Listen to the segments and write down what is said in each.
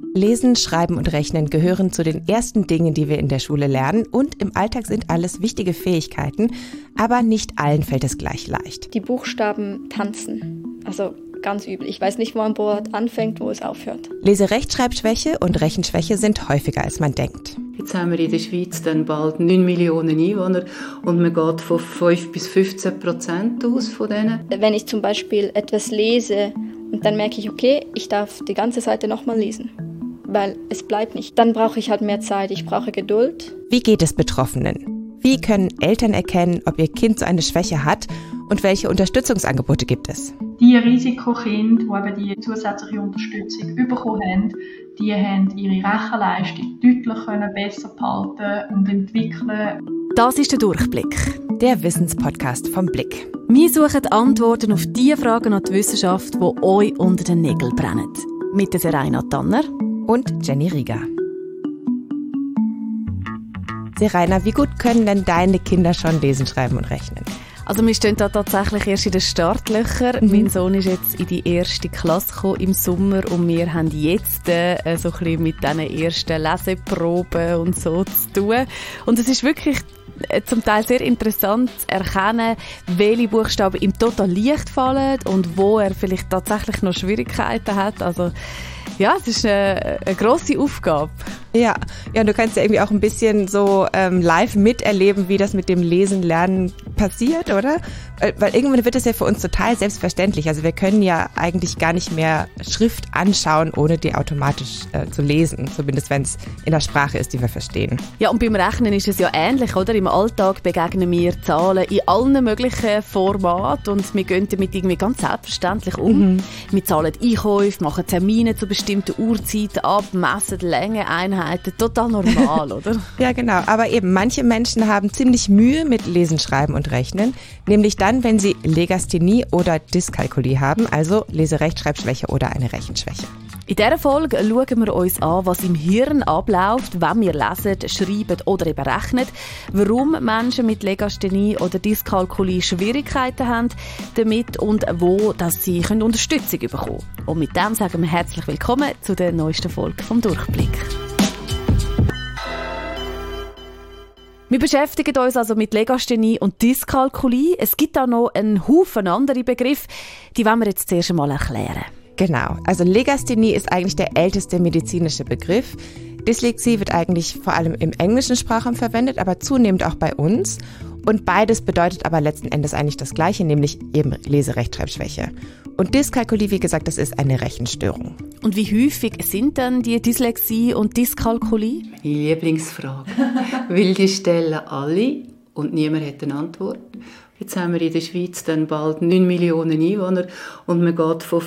Lesen, Schreiben und Rechnen gehören zu den ersten Dingen, die wir in der Schule lernen. Und im Alltag sind alles wichtige Fähigkeiten, aber nicht allen fällt es gleich leicht. Die Buchstaben tanzen, also ganz übel. Ich weiß nicht, wo ein Wort anfängt, wo es aufhört. Lese-Rechtschreibschwäche und Rechenschwäche sind häufiger, als man denkt. Jetzt haben wir in der Schweiz dann bald 9 Millionen Einwohner und man geht von 5-15% aus von denen. Wenn ich zum Beispiel etwas lese und dann merke ich, okay, ich darf die ganze Seite nochmal lesen, weil es bleibt nicht. Dann brauche ich halt mehr Zeit, ich brauche Geduld. Wie geht es Betroffenen? Wie können Eltern erkennen, ob ihr Kind so eine Schwäche hat und welche Unterstützungsangebote gibt es? Die Risikokinder, die eben die zusätzliche Unterstützung bekommen haben, die haben ihre Rechenleistung deutlich besser behalten und entwickeln. Das ist der Durchblick. Der Wissenspodcast vom Blick. Wir suchen Antworten auf die Fragen an die Wissenschaft, die euch unter den Nägeln brennen. Mit der Seraina Tanner und Jenny Rieger. Seraina, wie gut können denn deine Kinder schon lesen, schreiben und rechnen? Also wir stehen da tatsächlich erst in den Startlöchern. Mein Sohn ist jetzt in die erste Klasse gekommen im Sommer und wir haben jetzt so ein bisschen mit diesen ersten Leseproben und so zu tun. Und es ist wirklich zum Teil sehr interessant zu erkennen, welche Buchstaben ihm total leicht fallen und wo er vielleicht tatsächlich noch Schwierigkeiten hat. Also ja, es ist eine grosse Aufgabe. Ja, du kannst ja irgendwie auch ein bisschen so live miterleben, wie das mit dem Lesen, Lernen passiert, oder? Weil irgendwann wird es ja für uns total selbstverständlich. Also wir können ja eigentlich gar nicht mehr Schrift anschauen, ohne die automatisch zu lesen. Zumindest wenn es in der Sprache ist, die wir verstehen. Ja, und beim Rechnen ist es ja ähnlich, oder? Im Alltag begegnen wir Zahlen in allen möglichen Formaten und wir gehen damit irgendwie ganz selbstverständlich um. Wir zahlen Einkäufe, machen Termine zu bestimmten Uhrzeiten ab, messen Länge, Einheiten. Total normal, oder? Ja, genau. Aber eben, manche Menschen haben ziemlich Mühe mit Lesen, Schreiben und Rechnen. Nämlich dann, wenn sie Legasthenie oder Dyskalkulie haben, also Lese-Rechtschreibschwäche oder eine Rechenschwäche. In dieser Folge schauen wir uns an, was im Hirn abläuft, wenn wir lesen, schreiben oder eben rechnen, warum Menschen mit Legasthenie oder Dyskalkulie Schwierigkeiten haben damit und wo dass sie Unterstützung bekommen können. Und mit dem sagen wir herzlich willkommen zu der neuesten Folge vom Durchblick. Wir beschäftigen uns also mit Legasthenie und Dyskalkulie. Es gibt auch noch einen Haufen andere Begriffe, die wollen wir jetzt zuerst einmal erklären. Genau, also Legasthenie ist eigentlich der älteste medizinische Begriff. Dyslexie wird eigentlich vor allem im englischen Sprachraum verwendet, aber zunehmend auch bei uns. Und beides bedeutet aber letzten Endes eigentlich das Gleiche, nämlich eben Lese-Rechtschreibschwäche. Und Dyskalkulie, wie gesagt, das ist eine Rechenstörung. Und wie häufig sind denn die Dyslexie und Dyskalkulie? Meine Lieblingsfrage. Weil die stellen alle und niemand hat eine Antwort. Jetzt haben wir in der Schweiz dann bald 9 Millionen Einwohner und man geht von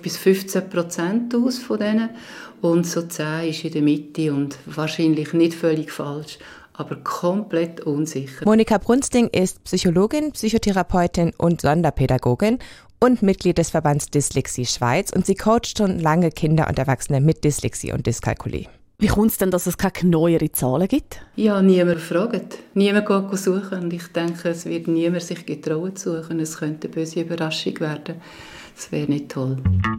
5-15% aus von denen. Und so 10 ist in der Mitte und wahrscheinlich nicht völlig falsch, aber komplett unsicher. Monika Brunsting ist Psychologin, Psychotherapeutin und Sonderpädagogin und Mitglied des Verbands Dyslexie Schweiz und sie coacht schon lange Kinder und Erwachsene mit Dyslexie und Dyskalkulie. Wie kommt es denn, dass es keine neueren Zahlen gibt? Ja, niemand fragt. Niemand geht suchen. Und ich denke, es wird niemand sich getrauen zu suchen. Es könnte eine böse Überraschung werden. Das wäre nicht toll.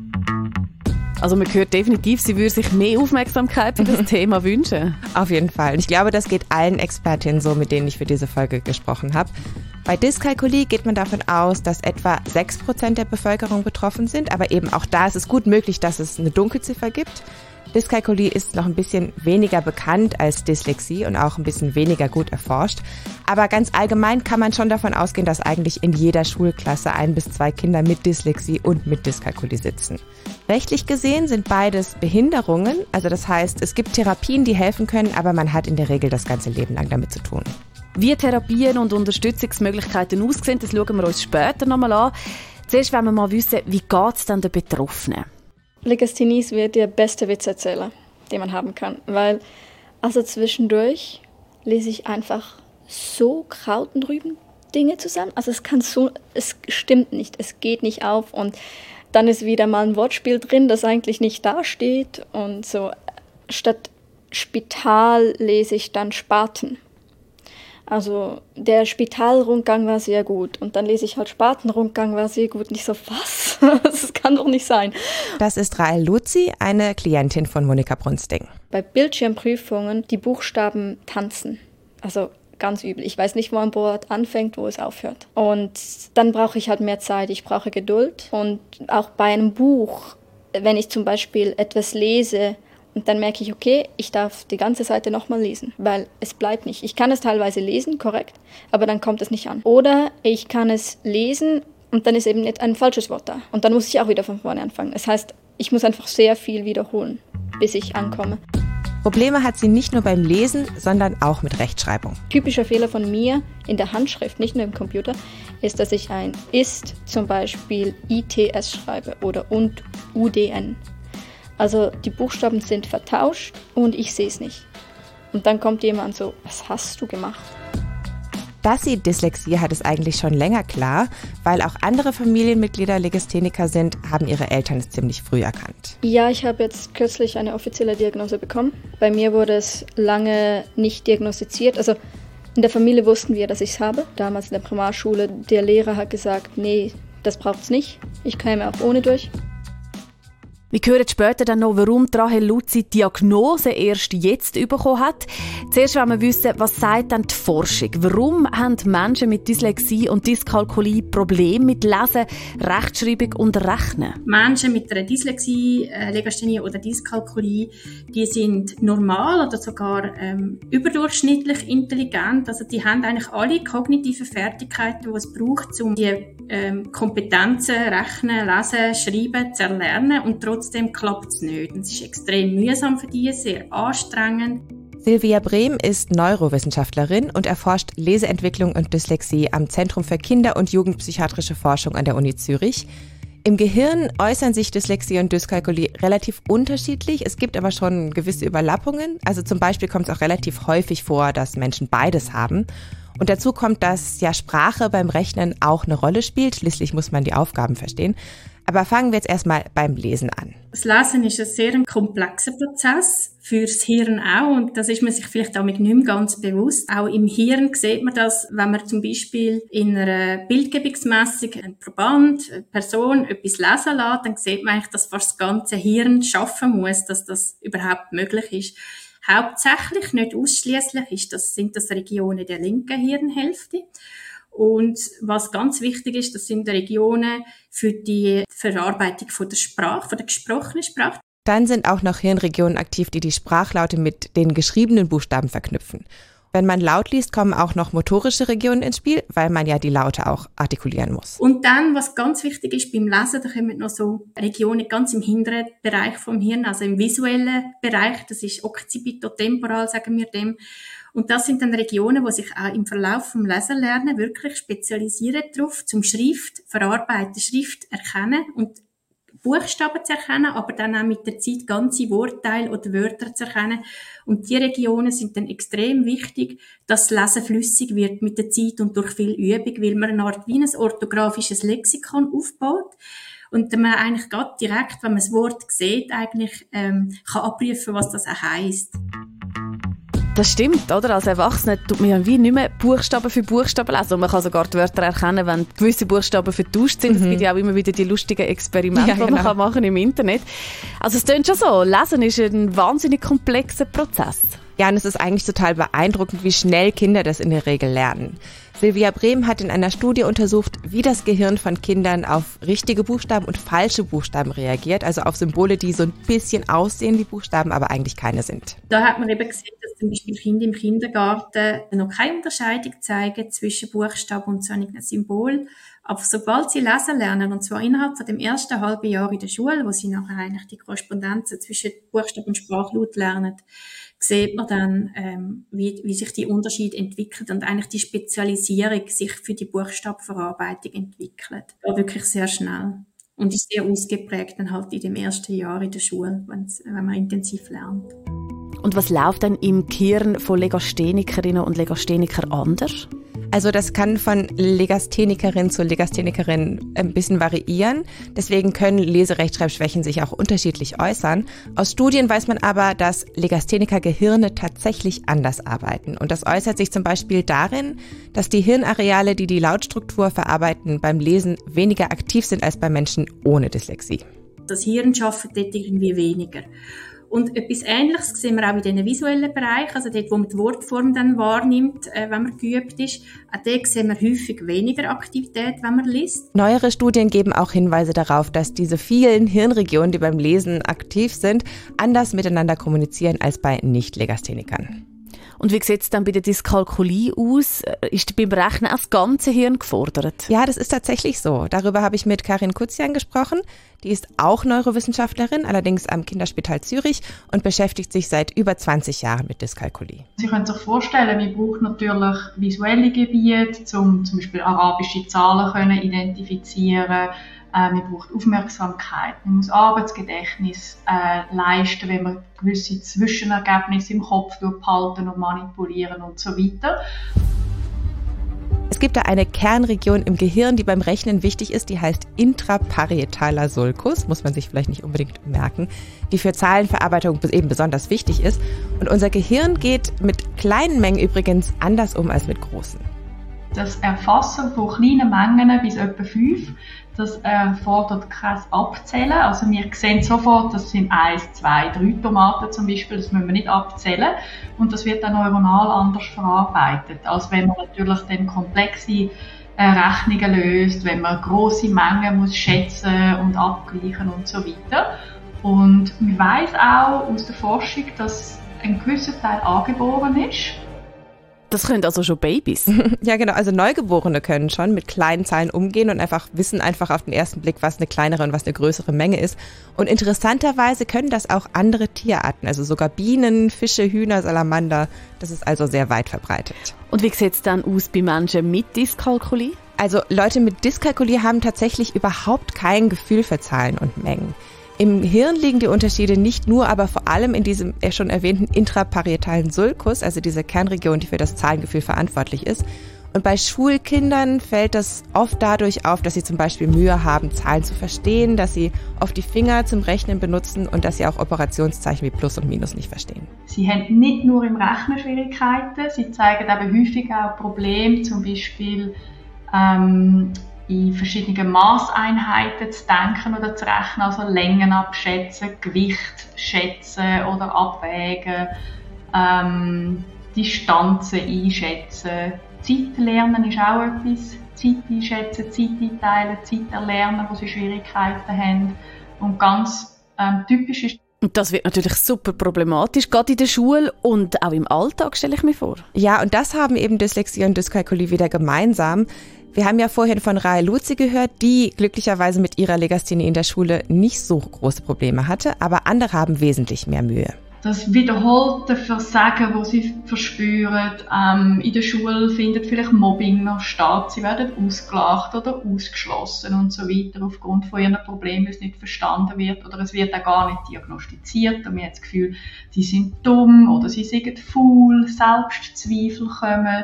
Also man hört definitiv, sie würde sich mehr Aufmerksamkeit für das Thema wünschen. Auf jeden Fall. Und ich glaube, das geht allen Expertinnen so, mit denen ich für diese Folge gesprochen habe. Bei Dyskalkulie geht man davon aus, dass etwa 6% der Bevölkerung betroffen sind. Aber eben auch da ist es gut möglich, dass es eine Dunkelziffer gibt. Dyskalkulie ist noch ein bisschen weniger bekannt als Dyslexie und auch ein bisschen weniger gut erforscht. Aber ganz allgemein kann man schon davon ausgehen, dass eigentlich in jeder Schulklasse 1 bis 2 Kinder mit Dyslexie und mit Dyskalkulie sitzen. Rechtlich gesehen sind beides Behinderungen. Also das heißt, es gibt Therapien, die helfen können, aber man hat in der Regel das ganze Leben lang damit zu tun. Wie Therapien und Unterstützungsmöglichkeiten aussehen, das schauen wir uns später nochmal an. Zuerst wollen wir mal wissen, wie geht es denn den Betroffenen? Legasthenie wird der beste Witzerzähler, den man haben kann, weil also zwischendurch lese ich einfach so Kraut und Rüben Dinge zusammen. Also es stimmt nicht, es geht nicht auf und dann ist wieder mal ein Wortspiel drin, das eigentlich nicht dasteht und so statt Spital lese ich dann Spaten. Also der Spitalrundgang war sehr gut und dann lese ich halt Spatenrundgang war sehr gut und ich so, was? Das kann doch nicht sein. Das ist Rahel Luzi, eine Klientin von Monika Brunsting. Bei Bildschirmprüfungen, die Buchstaben tanzen. Also ganz übel. Ich weiß nicht, wo ein Wort anfängt, wo es aufhört. Und dann brauche ich halt mehr Zeit, ich brauche Geduld. Und auch bei einem Buch, wenn ich zum Beispiel etwas lese und dann merke ich, okay, ich darf die ganze Seite nochmal lesen, weil es bleibt nicht. Ich kann es teilweise lesen, korrekt, aber dann kommt es nicht an. Oder ich kann es lesen und dann ist eben nicht ein falsches Wort da. Und dann muss ich auch wieder von vorne anfangen. Das heißt, ich muss einfach sehr viel wiederholen, bis ich ankomme. Probleme hat sie nicht nur beim Lesen, sondern auch mit Rechtschreibung. Typischer Fehler von mir in der Handschrift, nicht nur im Computer, ist, dass ich ein ist zum Beispiel ITS schreibe oder und UDN. Also die Buchstaben sind vertauscht und ich sehe es nicht. Und dann kommt jemand so, was hast du gemacht? Dass sie Dyslexie hat, ist eigentlich schon länger klar, weil auch andere Familienmitglieder Legastheniker sind, haben ihre Eltern es ziemlich früh erkannt. Ja, ich habe jetzt kürzlich eine offizielle Diagnose bekommen. Bei mir wurde es lange nicht diagnostiziert. Also in der Familie wussten wir, dass ich es habe. Damals in der Primarschule, der Lehrer hat gesagt, nee, das braucht es nicht. Ich käme auch ohne durch. Wir hören später dann noch, warum Rahel Luzi die Diagnose erst jetzt bekommen hat. Zuerst wollen wir wissen, was sagt denn die Forschung? Warum haben Menschen mit Dyslexie und Dyskalkulie Probleme mit Lesen, Rechtschreibung und Rechnen? Menschen mit einer Dyslexie, Legasthenie oder Dyskalkulie, die sind normal oder sogar überdurchschnittlich intelligent. Also die haben eigentlich alle kognitiven Fertigkeiten, die es braucht, um die Kompetenzen, Rechnen, Lesen, Schreiben zu erlernen. Und trotzdem klappt es nicht. Es ist extrem mühsam für die, sehr anstrengend. Silvia Brehm ist Neurowissenschaftlerin und erforscht Leseentwicklung und Dyslexie am Zentrum für Kinder- und Jugendpsychiatrische Forschung an der Uni Zürich. Im Gehirn äußern sich Dyslexie und Dyskalkulie relativ unterschiedlich. Es gibt aber schon gewisse Überlappungen. Also zum Beispiel kommt es auch relativ häufig vor, dass Menschen beides haben. Und dazu kommt, dass ja Sprache beim Rechnen auch eine Rolle spielt. Schließlich muss man die Aufgaben verstehen. Aber fangen wir jetzt erstmal beim Lesen an. Das Lesen ist ein sehr komplexer Prozess, fürs Hirn auch. Und das ist man sich vielleicht auch nicht mehr ganz bewusst. Auch im Hirn sieht man das, wenn man zum Beispiel in einer Bildgebungsmessung einen Proband, eine Person etwas lesen lässt, dann sieht man eigentlich, dass fast das ganze Hirn schaffen muss, dass das überhaupt möglich ist. Hauptsächlich, nicht ausschließlich, sind das Regionen der linken Hirnhälfte. Und was ganz wichtig ist, das sind Regionen für die Verarbeitung von der Sprache, von der gesprochenen Sprache. Dann sind auch noch Hirnregionen aktiv, die die Sprachlaute mit den geschriebenen Buchstaben verknüpfen. Wenn man laut liest, kommen auch noch motorische Regionen ins Spiel, weil man ja die Laute auch artikulieren muss. Und dann, was ganz wichtig ist beim Lesen, da kommen noch so Regionen ganz im hinteren Bereich vom Hirn, also im visuellen Bereich, das ist occipitotemporal, sagen wir dem. Und das sind dann Regionen, die sich auch im Verlauf vom Lesenlernen wirklich spezialisieren darauf, zum Schrift verarbeiten, Schrift erkennen und Buchstaben zu erkennen, aber dann auch mit der Zeit ganze Wortteile oder Wörter zu erkennen. Und die Regionen sind dann extrem wichtig, dass das Lesen flüssig wird mit der Zeit und durch viel Übung, weil man eine Art wie ein orthografisches Lexikon aufbaut und man eigentlich gerade direkt, wenn man das Wort sieht, eigentlich kann abprüfen, was das auch heisst. Das stimmt, oder? Als Erwachsene tut man ja wie nicht mehr Buchstaben für Buchstaben lesen. Und man kann sogar die Wörter erkennen, wenn gewisse Buchstaben vertauscht sind. Es gibt ja auch immer wieder die lustigen Experimente, die man machen kann im Internet. Also es klingt schon so, Lesen ist ein wahnsinnig komplexer Prozess. Ja, und es ist eigentlich total beeindruckend, wie schnell Kinder das in der Regel lernen. Silvia Brehm hat in einer Studie untersucht, wie das Gehirn von Kindern auf richtige Buchstaben und falsche Buchstaben reagiert, also auf Symbole, die so ein bisschen aussehen wie Buchstaben, aber eigentlich keine sind. Da hat man eben gesehen, dass zum Beispiel Kinder im Kindergarten noch keine Unterscheidung zeigen zwischen Buchstaben und so einem Symbol. Aber sobald sie lesen lernen, und zwar innerhalb von dem ersten halben Jahr in der Schule, wo sie nachher eigentlich die Korrespondenzen zwischen Buchstaben und Sprachlaut lernen, sieht man dann, wie sich die Unterschiede entwickeln und eigentlich die Spezialisierung sich für die Buchstabenverarbeitung entwickelt. Ja, wirklich sehr schnell. Und ist sehr ausgeprägt dann halt in dem ersten Jahr in der Schule, wenn man intensiv lernt. Und was läuft dann im Gehirn von Legasthenikerinnen und Legasthenikern anders? Also das kann von Legasthenikerin zu Legasthenikerin ein bisschen variieren. Deswegen können Leserechtschreibschwächen sich auch unterschiedlich äußern. Aus Studien weiß man aber, dass Legastheniker-Gehirne tatsächlich anders arbeiten. Und das äußert sich zum Beispiel darin, dass die Hirnareale, die die Lautstruktur verarbeiten, beim Lesen weniger aktiv sind als bei Menschen ohne Dyslexie. Das Hirn arbeitet dort irgendwie weniger. Und etwas Ähnliches sehen wir auch in diesen visuellen Bereich, also dort, wo man die Wortform dann wahrnimmt, wenn man geübt ist. Auch dort sehen wir häufig weniger Aktivität, wenn man liest. Neuere Studien geben auch Hinweise darauf, dass diese vielen Hirnregionen, die beim Lesen aktiv sind, anders miteinander kommunizieren als bei Nicht-Legasthenikern. Und wie sieht es dann bei der Dyskalkulie aus? Ist beim Rechnen auch das ganze Hirn gefordert? Ja, das ist tatsächlich so. Darüber habe ich mit Karin Kuzian gesprochen. Die ist auch Neurowissenschaftlerin, allerdings am Kinderspital Zürich und beschäftigt sich seit über 20 Jahren mit Dyskalkulie. Sie können sich vorstellen, man braucht natürlich visuelle Gebiete, um zum Beispiel arabische Zahlen können identifizieren. Man braucht Aufmerksamkeit, man muss Arbeitsgedächtnis leisten, wenn man gewisse Zwischenergebnisse im Kopf behalten und manipulieren und so weiter. Es gibt da eine Kernregion im Gehirn, die beim Rechnen wichtig ist, die heißt intraparietaler Sulcus, muss man sich vielleicht nicht unbedingt merken, die für Zahlenverarbeitung eben besonders wichtig ist. Und unser Gehirn geht mit kleinen Mengen übrigens anders um als mit großen. Das Erfassen von kleinen Mengen bis etwa 5, das erfordert kein Abzählen. Also wir sehen sofort, das sind 1, 2, 3 Tomaten zum Beispiel, das müssen wir nicht abzählen. Und das wird dann neuronal anders verarbeitet, als wenn man natürlich dann komplexe Rechnungen löst, wenn man grosse Mengen muss schätzen und abgleichen und so weiter. Und man weiss auch aus der Forschung, dass ein gewisser Teil angeboren ist. Das können also schon Babys? Ja, genau. Also Neugeborene können schon mit kleinen Zahlen umgehen und wissen einfach auf den ersten Blick, was eine kleinere und was eine größere Menge ist. Und interessanterweise können das auch andere Tierarten, also sogar Bienen, Fische, Hühner, Salamander. Das ist also sehr weit verbreitet. Und wie sieht es dann aus bei Menschen mit Dyskalkulie? Also Leute mit Dyskalkulie haben tatsächlich überhaupt kein Gefühl für Zahlen und Mengen. Im Hirn liegen die Unterschiede nicht nur, aber vor allem in diesem schon erwähnten intraparietalen Sulcus, also diese Kernregion, die für das Zahlengefühl verantwortlich ist. Und bei Schulkindern fällt das oft dadurch auf, dass sie zum Beispiel Mühe haben, Zahlen zu verstehen, dass sie oft die Finger zum Rechnen benutzen und dass sie auch Operationszeichen wie Plus und Minus nicht verstehen. Sie haben nicht nur im Rechnen Schwierigkeiten, sie zeigen aber häufig auch Probleme, zum Beispiel in verschiedenen Maßeinheiten zu denken oder zu rechnen, also Längen abschätzen, Gewicht schätzen oder abwägen, Distanzen einschätzen. Zeit lernen ist auch etwas. Zeit einschätzen, Zeit einteilen, Zeit erlernen, wo sie Schwierigkeiten haben. Und ganz typisch ist. Und das wird natürlich super problematisch, gerade in der Schule und auch im Alltag, stelle ich mir vor. Ja, und das haben eben Dyslexie und Dyskalkulie wieder gemeinsam. Wir haben ja vorhin von Rahel Luzi gehört, die glücklicherweise mit ihrer Legasthenie in der Schule nicht so große Probleme hatte, aber andere haben wesentlich mehr Mühe. Das wiederholte Versagen, das sie verspüren, in der Schule findet vielleicht Mobbing noch statt, sie werden ausgelacht oder ausgeschlossen und so weiter aufgrund von ihren Problemen, weil es nicht verstanden wird oder es wird auch gar nicht diagnostiziert und man hat das Gefühl, sie sind dumm oder sie sind faul, Selbstzweifel kommen.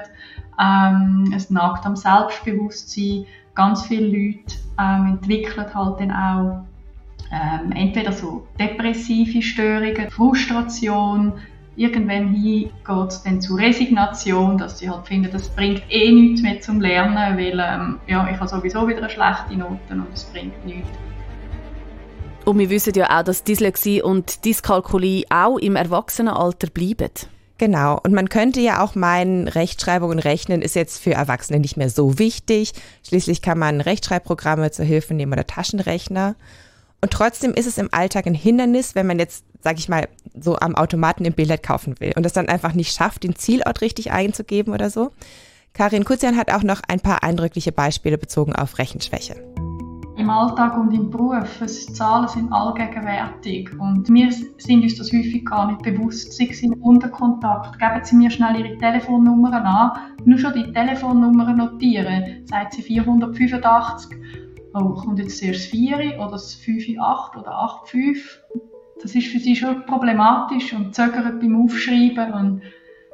Es nagt am Selbstbewusstsein. Ganz viele Leute entwickeln halt dann auch entweder so depressive Störungen, Frustration. Irgendwann geht es dann zu Resignation, dass sie halt finden, das bringt nichts mehr zum Lernen, weil ich habe sowieso wieder eine schlechte Note und es bringt nichts. Und wir wissen ja auch, dass Dyslexie und Dyskalkulie auch im Erwachsenenalter bleiben. Genau, und man könnte ja auch meinen, Rechtschreibung und Rechnen ist jetzt für Erwachsene nicht mehr so wichtig. Schließlich kann man Rechtschreibprogramme zur Hilfe nehmen oder Taschenrechner. Und trotzdem ist es im Alltag ein Hindernis, wenn man jetzt, sag ich mal, so am Automaten im Billett kaufen will und es dann einfach nicht schafft, den Zielort richtig einzugeben oder so. Karin Kuzian hat auch noch ein paar eindrückliche Beispiele bezogen auf Rechenschwäche. Im Alltag und im Beruf, die Zahlen sind allgegenwärtig und wir sind uns das häufig gar nicht bewusst. Sie sind unter Kontakt. Geben Sie mir schnell Ihre Telefonnummern an. Nur schon die Telefonnummer notieren. Sagt sie 485. Oh, kommt jetzt zuerst das 4 oder das 5-8 oder 8-5. Das ist für sie schon problematisch und zögert beim Aufschreiben und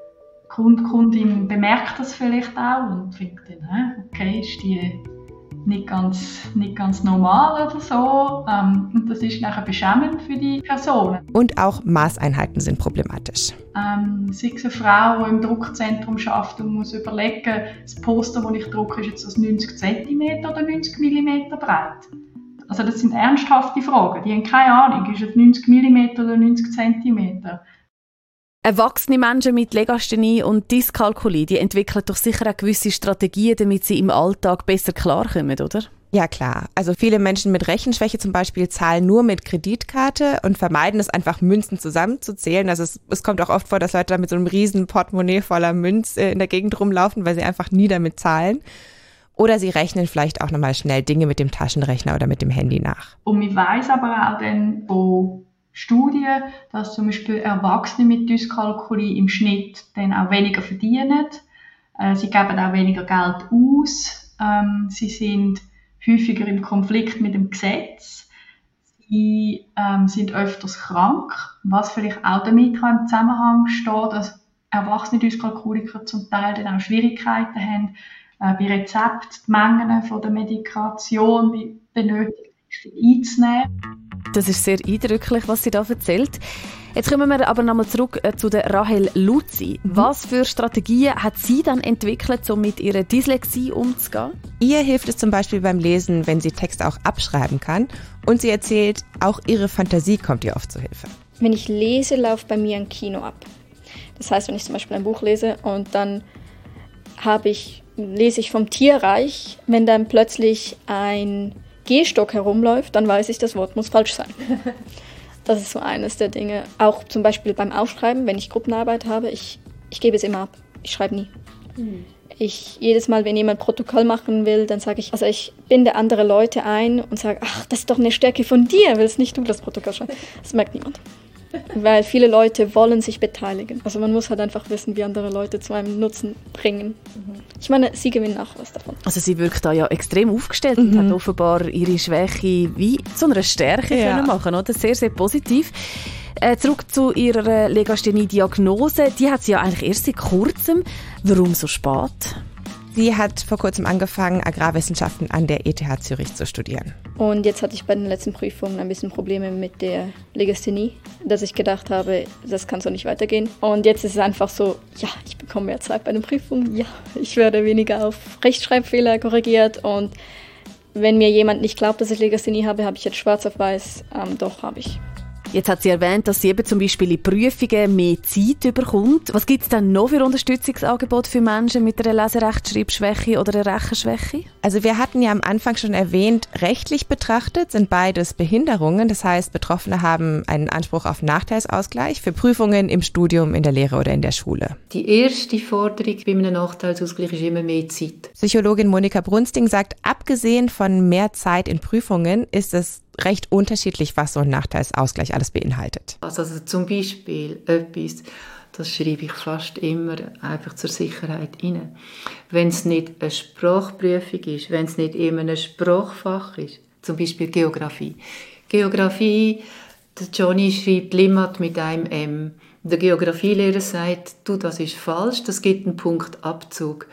Kundin bemerkt das vielleicht auch und findet dann, okay, ist die nicht ganz normal oder so. Und das ist nachher beschämend für die Personen. Und auch Maßeinheiten sind problematisch. Sei es eine Frau, die im Druckzentrum arbeitet und muss überlegen, das Poster, das ich drucke, ist jetzt das 90 cm oder 90 mm breit. Also das sind ernsthafte Fragen. Die haben keine Ahnung, ist es 90 mm oder 90 cm. Erwachsene Menschen mit Legasthenie und Dyskalkulie, die entwickeln doch sicher auch gewisse Strategien, damit sie im Alltag besser klarkommen, oder? Ja, klar. Also viele Menschen mit Rechenschwäche zum Beispiel zahlen nur mit Kreditkarte und vermeiden es einfach, Münzen zusammenzuzählen. Also es kommt auch oft vor, dass Leute da mit so einem riesen Portemonnaie voller Münz in der Gegend rumlaufen, weil sie einfach nie damit zahlen. Oder sie rechnen vielleicht auch nochmal schnell Dinge mit dem Taschenrechner oder mit dem Handy nach. Und man weiss aber auch dann von Studien, dass zum Beispiel Erwachsene mit Dyskalkulie im Schnitt dann auch weniger verdienen. Sie geben auch weniger Geld aus. Sie sind häufiger im Konflikt mit dem Gesetz. Sie sind öfters krank, was vielleicht auch damit im Zusammenhang steht, dass erwachsene Dyskalkuliker zum Teil dann auch Schwierigkeiten haben, bei Rezeptmengen von der Medikation, bei benötigten einzunehmen. Das ist sehr eindrücklich, was sie da erzählt. Jetzt kommen wir aber nochmal zurück zu der Rahel Luzi. Was für Strategien hat sie dann entwickelt, um mit ihrer Dyslexie umzugehen? Ihr hilft es zum Beispiel beim Lesen, wenn sie Texte auch abschreiben kann. Und sie erzählt, auch ihre Fantasie kommt ihr oft zu Hilfe. Wenn ich lese, läuft bei mir ein Kino ab. Das heißt, wenn ich zum Beispiel ein Buch lese und dann lese ich vom Tierreich, wenn dann plötzlich ein Gehstock herumläuft, dann weiß ich, das Wort muss falsch sein. Das ist so eines der Dinge. Auch zum Beispiel beim Aufschreiben, wenn ich Gruppenarbeit habe, ich gebe es immer ab. Ich schreibe nie. Jedes Mal, wenn jemand Protokoll machen will, dann sage ich, also ich binde andere Leute ein und sage, ach, das ist doch eine Stärke von dir, willst nicht du das Protokoll schreiben? Das merkt niemand. Weil viele Leute wollen sich beteiligen. Also man muss halt einfach wissen, wie andere Leute zu einem Nutzen bringen. Ich meine, sie gewinnen auch was davon. Also sie wirkt da ja extrem aufgestellt und hat offenbar ihre Schwäche wie zu einer Stärke können machen, oder? Sehr, sehr positiv. Zurück zu ihrer Legasthenie-Diagnose. Die hat sie ja eigentlich erst seit kurzem. Warum so spät? Sie hat vor kurzem angefangen, Agrarwissenschaften an der ETH Zürich zu studieren. Und jetzt hatte ich bei den letzten Prüfungen ein bisschen Probleme mit der Legasthenie, dass ich gedacht habe, das kann so nicht weitergehen. Und jetzt ist es einfach so, ja, ich bekomme mehr Zeit bei den Prüfungen, ja, ich werde weniger auf Rechtschreibfehler korrigiert. Und wenn mir jemand nicht glaubt, dass ich Legasthenie habe, habe ich jetzt schwarz auf weiß, doch habe ich. Jetzt hat sie erwähnt, dass sie eben zum Beispiel in Prüfungen mehr Zeit bekommt. Was gibt es denn noch für Unterstützungsangebote für Menschen mit einer Leserechtschreibschwäche oder einer Rechenschwäche? Also wir hatten ja am Anfang schon erwähnt, rechtlich betrachtet sind beides Behinderungen. Das heißt, Betroffene haben einen Anspruch auf Nachteilsausgleich für Prüfungen im Studium, in der Lehre oder in der Schule. Die erste Forderung bei einem Nachteilsausgleich ist immer mehr Zeit. Psychologin Monika Brunsting sagt, abgesehen von mehr Zeit in Prüfungen ist es recht unterschiedlich, was so ein Nachteilsausgleich alles beinhaltet. Also zum Beispiel etwas, das schreibe ich fast immer einfach zur Sicherheit rein. Wenn es nicht eine Sprachprüfung ist, wenn es nicht in einem Sprachfach ist, zum Beispiel Geografie. Geografie, der Johnny schreibt Limmat mit einem M. Der Geografielehrer sagt, du, das ist falsch, das gibt einen Punktabzug.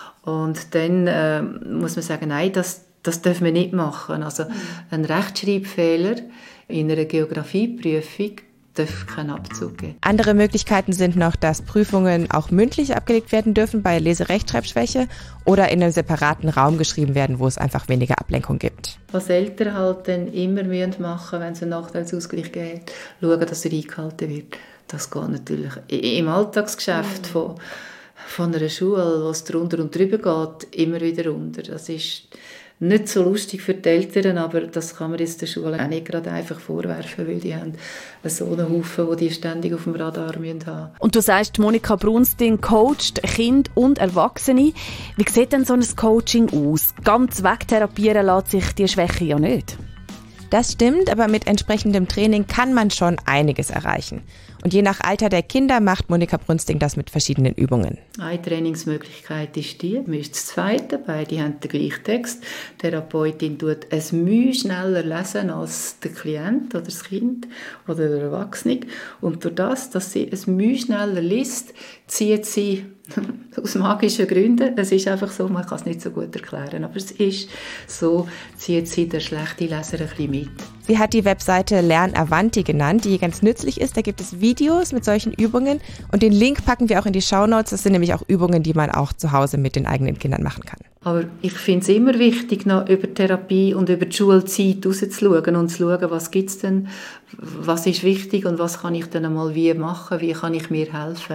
Und dann muss man sagen, nein, das dürfen wir nicht machen. Also ein Rechtschreibfehler in einer Geografieprüfung darf keinen Abzug geben. Andere Möglichkeiten sind noch, dass Prüfungen auch mündlich abgelegt werden dürfen bei Leserechtschreibschwäche oder in einem separaten Raum geschrieben werden, wo es einfach weniger Ablenkung gibt. Was Eltern halt dann immer machen müssen, wenn es einen Nachteilsausgleich gibt, schauen, dass er eingehalten wird. Das geht natürlich im Alltagsgeschäft von einer Schule, was drunter und drüber geht, immer wieder unter. Das ist nicht so lustig für die Eltern, aber das kann man jetzt der Schule auch nicht gerade einfach vorwerfen, weil die haben so einen Haufen, die ständig auf dem Radar haben müssen. Und du sagst, Monika Brunsting coacht Kinder und Erwachsene. Wie sieht denn so ein Coaching aus? Ganz wegtherapieren lässt sich die Schwäche ja nicht. Das stimmt, aber mit entsprechendem Training kann man schon einiges erreichen. Und je nach Alter der Kinder macht Monika Brünsting das mit verschiedenen Übungen. Eine Trainingsmöglichkeit ist die, man ist das Zweite, beide haben den gleichen Text. Die Therapeutin tut es Mühe schneller lesen als der Klient oder das Kind oder der Erwachsene. Und durch das, dass sie es Mühe schneller liest, zieht sie aus magischen Gründen, es ist einfach so, man kann es nicht so gut erklären, aber es ist so, zieht sie der schlechte Leser ein bisschen mit. Sie hat die Webseite Lern Avanti genannt, die ganz nützlich ist. Da gibt es Videos mit solchen Übungen und den Link packen wir auch in die Shownotes. Das sind nämlich auch Übungen, die man auch zu Hause mit den eigenen Kindern machen kann. Aber ich finde es immer wichtig, noch über Therapie und über die Schulzeit rauszuschauen und zu schauen, was gibt es denn, was ist wichtig und was kann ich dann einmal wie machen, wie kann ich mir helfen.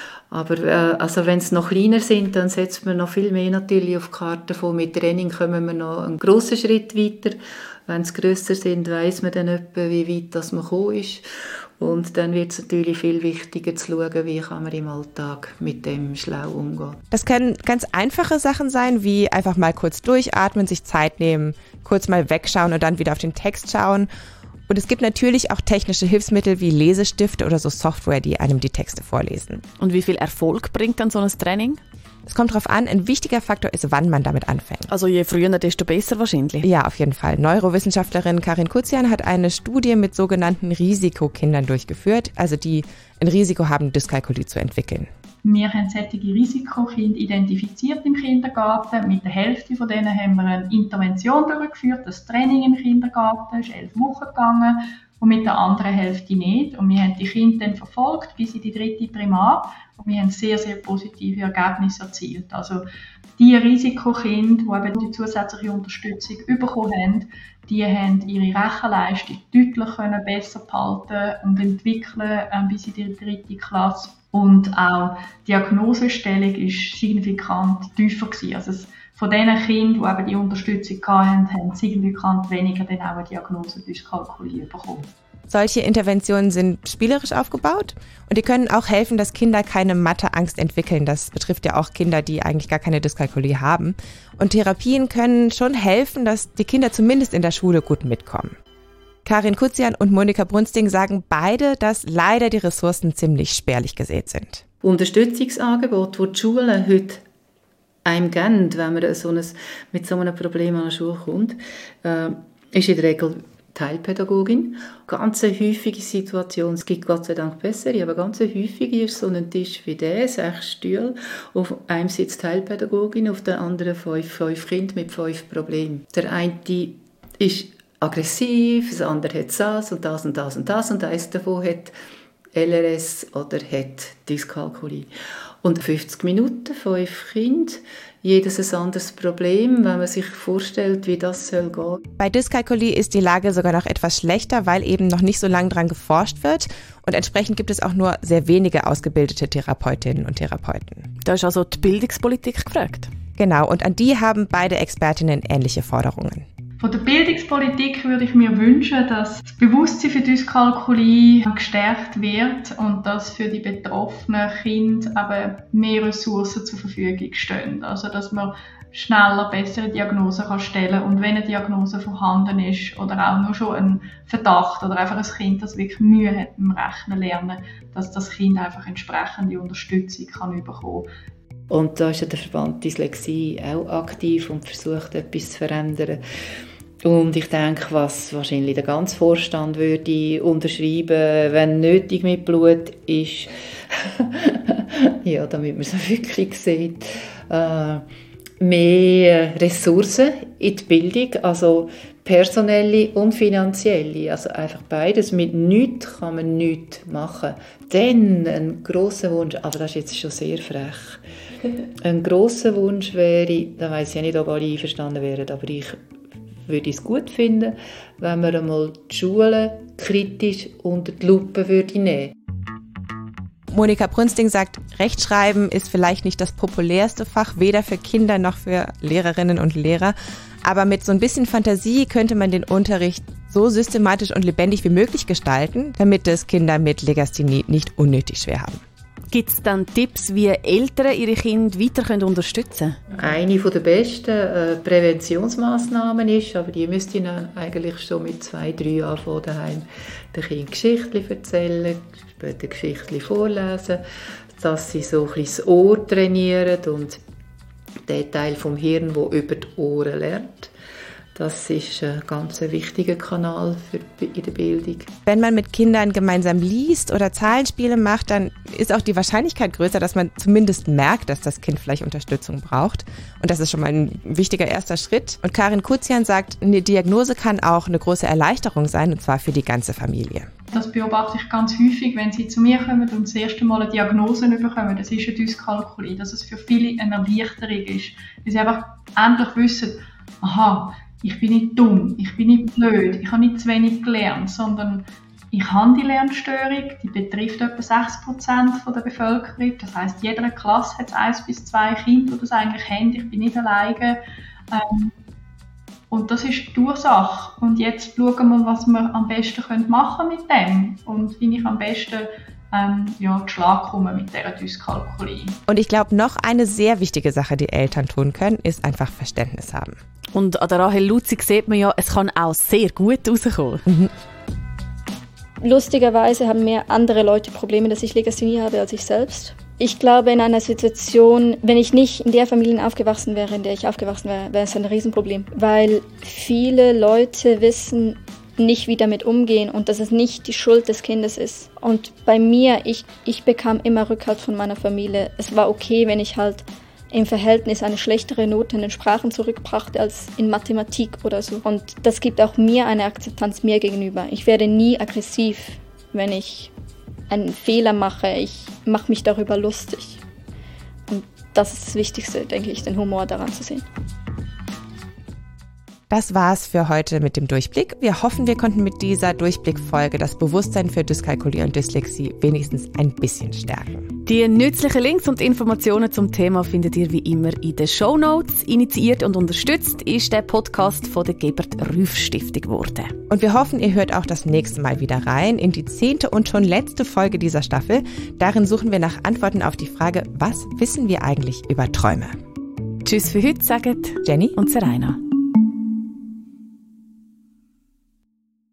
Aber also wenn es noch kleiner sind, dann setzt man noch viel mehr natürlich auf die Karte von. Mit Training kommen wir noch einen grossen Schritt weiter. Wenn es grösser sind, weiss man dann etwa, wie weit das man gekommen ist. Und dann wird es natürlich viel wichtiger zu schauen, wie kann man im Alltag mit dem schlau umgehen. Das können ganz einfache Sachen sein, wie einfach mal kurz durchatmen, sich Zeit nehmen, kurz mal wegschauen und dann wieder auf den Text schauen. Und es gibt natürlich auch technische Hilfsmittel wie Lesestifte oder so Software, die einem die Texte vorlesen. Und wie viel Erfolg bringt dann so ein Training? Es kommt darauf an, ein wichtiger Faktor ist, wann man damit anfängt. Also je früher, desto besser wahrscheinlich. Ja, auf jeden Fall. Neurowissenschaftlerin Karin Kuzian hat eine Studie mit sogenannten Risikokindern durchgeführt, also die ein Risiko haben, Dyskalkulie zu entwickeln. Wir haben solche Risikokinder identifiziert im Kindergarten. Mit der Hälfte von denen haben wir eine Intervention durchgeführt. Das Training im Kindergarten ist 11 Wochen gegangen und mit der anderen Hälfte nicht. Und wir haben die Kinder dann verfolgt bis in die 3. Primar und wir haben sehr, sehr positive Ergebnisse erzielt. Also die Risikokinder, die eben die zusätzliche Unterstützung bekommen haben, die haben ihre Rechenleistung deutlich besser behalten und entwickeln bis in die 3. Klasse. Und auch die Diagnosestellung ist signifikant tiefer gewesen. Also von den Kindern, die eben die Unterstützung hatten, haben signifikant weniger dann auch eine Diagnose Dyskalkulie bekommen. Solche Interventionen sind spielerisch aufgebaut und die können auch helfen, dass Kinder keine Matheangst entwickeln. Das betrifft ja auch Kinder, die eigentlich gar keine Dyskalkulie haben. Und Therapien können schon helfen, dass die Kinder zumindest in der Schule gut mitkommen. Karin Kuzian und Monika Brünsting sagen beide, dass leider die Ressourcen ziemlich spärlich gesät sind. Unterstützungsangebote, die die Schulen heute einem geben, wenn man mit so einem Problem an eine Schule kommt, ist in der Regel Teilpädagogin. Ganz eine häufige Situation, es gibt Gott sei Dank bessere, aber ganz eine häufige ist so ein Tisch wie der, 6 Stühle, auf einem sitzt Teilpädagogin, auf der anderen 5 Kinder mit 5 Problemen. Der eine ist aggressiv, das andere hat das und das und das und das und eines davon hat LRS oder hat Dyskalkulie. Und 50 Minuten, 5 Kinder, jedes ein anderes Problem, wenn man sich vorstellt, wie das soll gehen. Bei Dyskalkulie ist die Lage sogar noch etwas schlechter, weil eben noch nicht so lange dran geforscht wird und entsprechend gibt es auch nur sehr wenige ausgebildete Therapeutinnen und Therapeuten. Da ist also die Bildungspolitik gefragt. Genau, und an die haben beide Expertinnen ähnliche Forderungen. Von der Bildungspolitik würde ich mir wünschen, dass das Bewusstsein für Dyskalkulie gestärkt wird und dass für die betroffenen Kinder eben mehr Ressourcen zur Verfügung stehen. Also dass man schneller bessere Diagnosen stellen kann. Und wenn eine Diagnose vorhanden ist oder auch nur schon ein Verdacht oder einfach ein Kind, das wirklich Mühe hat im Rechnen lernen, dass das Kind einfach entsprechende Unterstützung kann bekommen kann. Und da ist ja der Verband Dyslexie auch aktiv und versucht, etwas zu verändern. Und ich denke, was wahrscheinlich der ganze Vorstand würde unterschreiben, wenn nötig mit Blut ist, ja, damit man es wirklich sieht, mehr Ressourcen in die Bildung, also personelle und finanzielle, also einfach beides. Mit nichts kann man nichts machen. Dann ein grosser Wunsch, aber das ist jetzt schon sehr frech, ein grosser Wunsch wäre, da weiss ich ja nicht, ob alle einverstanden wären, aber ich würde es gut finden, wenn man einmal die Schulen kritisch unter die Lupe nehmen würde. Monika Brünsting sagt, Rechtschreiben ist vielleicht nicht das populärste Fach, weder für Kinder noch für Lehrerinnen und Lehrer. Aber mit so ein bisschen Fantasie könnte man den Unterricht so systematisch und lebendig wie möglich gestalten, damit es Kinder mit Legasthenie nicht unnötig schwer haben. Gibt es dann Tipps, wie Eltern ihre Kinder weiter unterstützen können? Eine der besten Präventionsmaßnahmen ist, aber die müsst ihr eigentlich schon mit 2, 3 Jahren von daheim den Kindern Geschichten erzählen, später Geschichten vorlesen, dass sie so ein bisschen das Ohr trainieren und den Teil vom Hirn, der über die Ohren lernt. Das ist ein ganz wichtiger Kanal in der Bildung. Wenn man mit Kindern gemeinsam liest oder Zahlenspiele macht, dann ist auch die Wahrscheinlichkeit größer, dass man zumindest merkt, dass das Kind vielleicht Unterstützung braucht. Und das ist schon mal ein wichtiger erster Schritt. Und Karin Kuzian sagt, eine Diagnose kann auch eine große Erleichterung sein, und zwar für die ganze Familie. Das beobachte ich ganz häufig, wenn sie zu mir kommen und das erste Mal eine Diagnose bekommen. Das ist eine Dyskalkulie, dass es für viele eine Erleichterung ist. Weil sie einfach endlich wissen, aha, ich bin nicht dumm, ich bin nicht blöd, ich habe nicht zu wenig gelernt, sondern ich habe die Lernstörung, die betrifft etwa 6% der Bevölkerung. Das heisst, jede Klasse hat 1 bis 2 Kinder, die das eigentlich haben. Ich bin nicht alleine. Und das ist die Ursache. Und jetzt schauen wir, was wir am besten machen mit dem und wie ich am besten zu Schlag komme mit dieser Dyskalkulie. Und ich glaube, noch eine sehr wichtige Sache, die Eltern tun können, ist einfach Verständnis haben. Und an der Rahel Luzig sieht man ja, es kann auch sehr gut rauskommen. Lustigerweise haben mehr andere Leute Probleme, dass ich Legasthenie habe, als ich selbst. Ich glaube, in einer Situation, wenn ich nicht in der Familie aufgewachsen wäre, in der ich aufgewachsen wäre, wäre es ein Riesenproblem. Weil viele Leute wissen nicht, wie damit umgehen und dass es nicht die Schuld des Kindes ist. Und bei mir, ich bekam immer Rückhalt von meiner Familie. Es war okay, wenn ich halt im Verhältnis eine schlechtere Note in den Sprachen zurückbrachte als in Mathematik oder so. Und das gibt auch mir eine Akzeptanz mir gegenüber. Ich werde nie aggressiv, wenn ich einen Fehler mache. Ich mache mich darüber lustig. Und das ist das Wichtigste, denke ich, den Humor daran zu sehen. Das war's für heute mit dem Durchblick. Wir hoffen, wir konnten mit dieser Durchblickfolge das Bewusstsein für Dyskalkulie und Dyslexie wenigstens ein bisschen stärken. Die nützlichen Links und Informationen zum Thema findet ihr wie immer in den Shownotes. Initiiert und unterstützt ist der Podcast von der Gebert-Rüff-Stiftung geworden. Und wir hoffen, ihr hört auch das nächste Mal wieder rein in die 10. und schon letzte Folge dieser Staffel. Darin suchen wir nach Antworten auf die Frage, was wissen wir eigentlich über Träume? Tschüss für heute, sagen Jenny und Seraina.